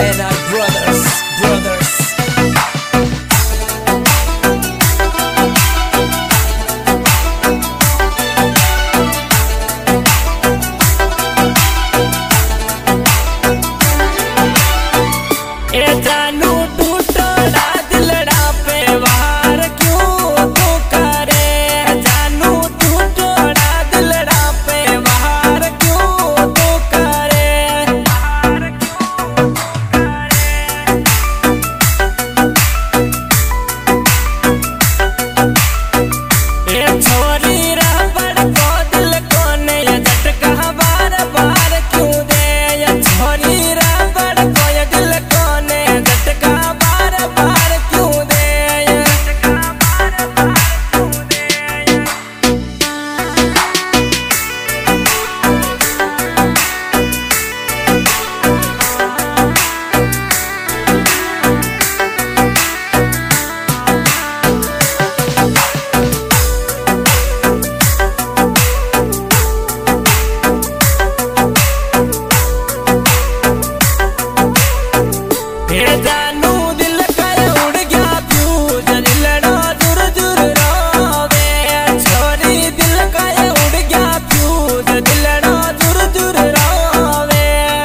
NR brothers. ए जानू टूटोड़ा दिलड़ा पे वार क्यों तू करे, जानू टूटोड़ा दिलड़ा पे वार क्यों तू करे, ए छोरी रबड़ को दिल को ने झटका बार बार क्यों दे, ये छोरी रबड़ को ये दिल को ने झटका बार बार क्यों दे, ए जानू दिल कर उड़ गया फ्यूज दिलड़ो जुर जुर रोवे, छोरी दिल कर उड़ गया फ्यूज दिलड़ो जुर जुर रोवे,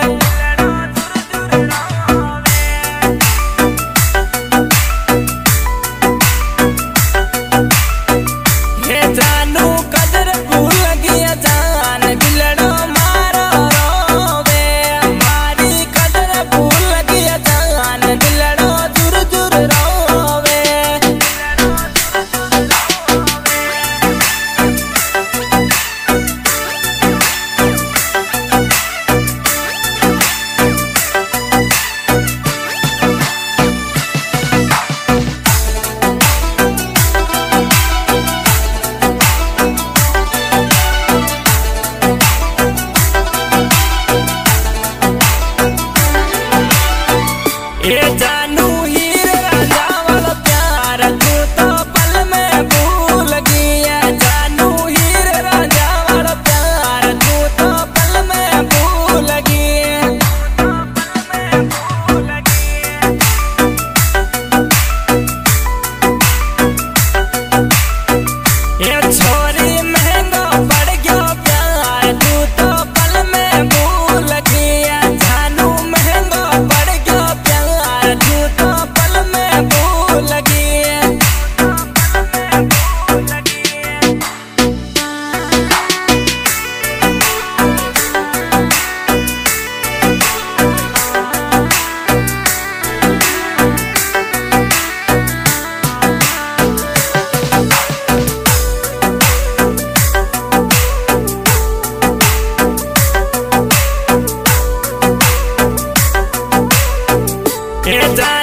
ए जानू कदर भूल गया जान दिलड़ो मारो रोवे, हमारी कदर भूल गया जान दिलड़ो जुर जुर रोवे, ए जानू हीर राजा वाला प्यार तू तो पल में भूल गया, जानू हीर राजा वाला प्यार तू तो पल में भूल गया, ये छोरी महंगा पड़ गया प्यार तू तो पल में भूल गया, जानू महंगा पड़ गया प्यार तू तो पल में भूल गया, ए